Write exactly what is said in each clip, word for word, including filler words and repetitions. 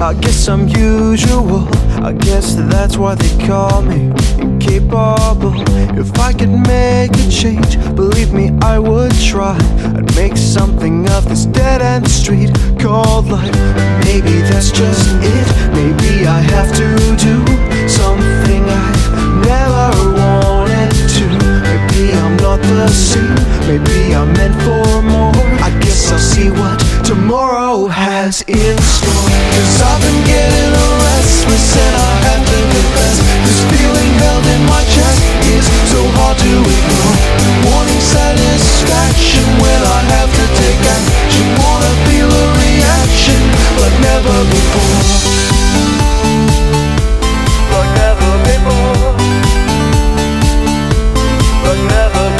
I guess I'm usual, I guess that's why they call me incapable. If I could make a change, believe me I would try. I'd make something of this dead-end street called life. Maybe that's just it, maybe I have to do something I've never wanted to. Maybe I'm not the same, maybe I'm meant for more. I guess I'll see what tomorrow has in store. Cause I've been getting restless and I have to confess, this feeling held in my chest is so hard to ignore. Wanting satisfaction when I have to take action. Wanna feel a reaction like never before. Like never before. Like never before.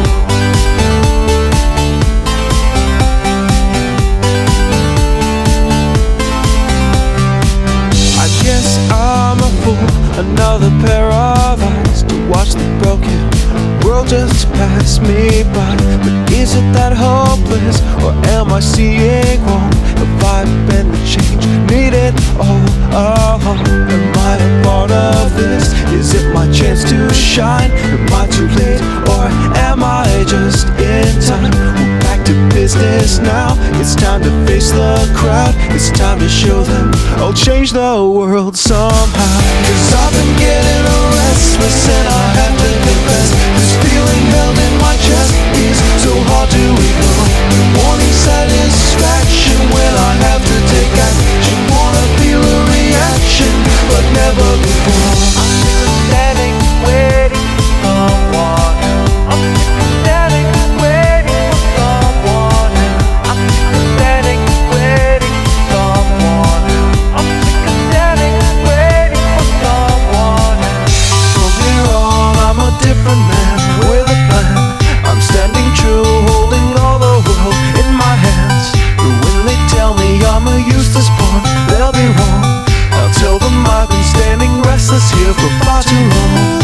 I guess I'm a fool, another pair of eyes to watch the broken world just pass me by. But is it that hopeless, or am I seeing wrong? Have I been the change needed all along? Am I a part of this? Is it my chance to shine? Am I too late, or am I just in time? We're back to business now. It's time to face the crowd. It's time to show them I'll change the world somehow. Cause I've been getting restless and I have to confess, this feeling held in my chest is so hard to ignore. Wanting satisfaction when I have to take action. Wanna feel a reaction but never before. I'm standing waiting for someone. I'm standing waiting for someone. I'm standing waiting for someone. I'm standing waiting for someone. From here on I'm a different man with a plan. I'm standing true, holding all the world in my hands. But when they tell me I'm a useless pawn, they'll be wrong. I'll tell them I've been standing restless here for far too long.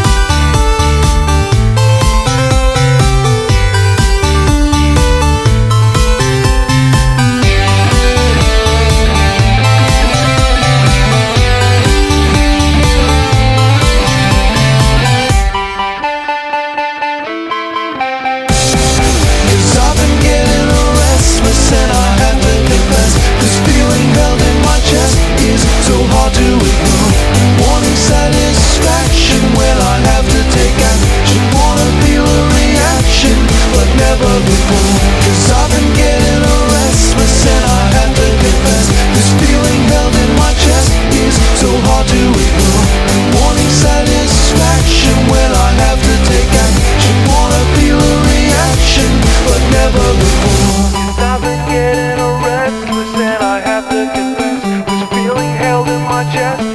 And I have to confess, this feeling held in my chest is so hard to ignore. Wanting satisfaction when I have to take action. Wanna feel a reaction like never before. Cause I've been getting restless and I have to confess, this feeling held in my chest is so hard to ignore. Wanting satisfaction when I have to take action. Wanna feel a reaction like never before. I've been getting restless and I have to confess, this feeling held in my chest